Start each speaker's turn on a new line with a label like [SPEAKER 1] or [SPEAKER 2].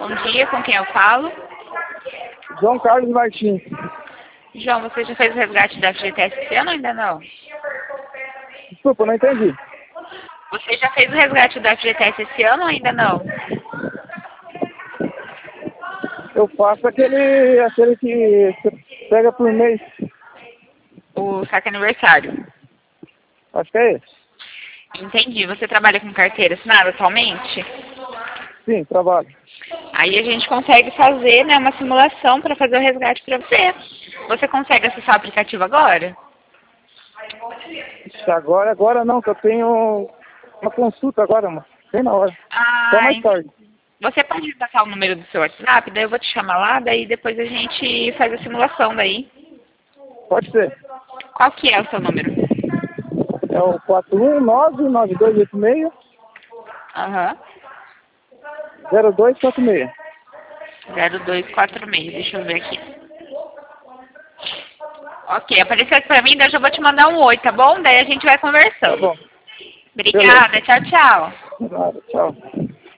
[SPEAKER 1] Bom dia, com quem eu falo?
[SPEAKER 2] João Carlos Martins.
[SPEAKER 1] João, você já fez o resgate da FGTS esse ano ou ainda não?
[SPEAKER 2] Desculpa, não entendi.
[SPEAKER 1] Você já fez o resgate da FGTS esse ano ou ainda não?
[SPEAKER 2] Eu faço aquele que você pega por mês.
[SPEAKER 1] O saque aniversário.
[SPEAKER 2] Acho que é esse.
[SPEAKER 1] Entendi. Você trabalha com carteira assinada atualmente?
[SPEAKER 2] Sim, trabalho.
[SPEAKER 1] Aí a gente consegue fazer, né, uma simulação para fazer o resgate para você. Você consegue acessar o aplicativo agora?
[SPEAKER 2] Ixi, agora não, que eu tenho uma consulta agora, mano. Bem na hora. Só mais tarde.
[SPEAKER 1] Você pode me passar o número do seu WhatsApp, daí eu vou te chamar lá, daí depois a gente faz a simulação daí.
[SPEAKER 2] Pode ser.
[SPEAKER 1] Qual que é o seu número?
[SPEAKER 2] É o 419-9286-0246.
[SPEAKER 1] Aham. 0246, deixa eu ver aqui. Ok, apareceu aqui pra mim, daí eu já vou te mandar um oi, tá bom? Daí a gente vai
[SPEAKER 2] Tá
[SPEAKER 1] conversando.
[SPEAKER 2] bom.
[SPEAKER 1] Obrigada, tchau, tchau.
[SPEAKER 2] Beleza. Tchau.